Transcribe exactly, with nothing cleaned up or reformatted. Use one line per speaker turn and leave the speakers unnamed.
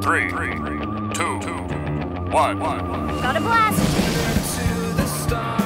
three, two, one.
Got a blast!
To the stars.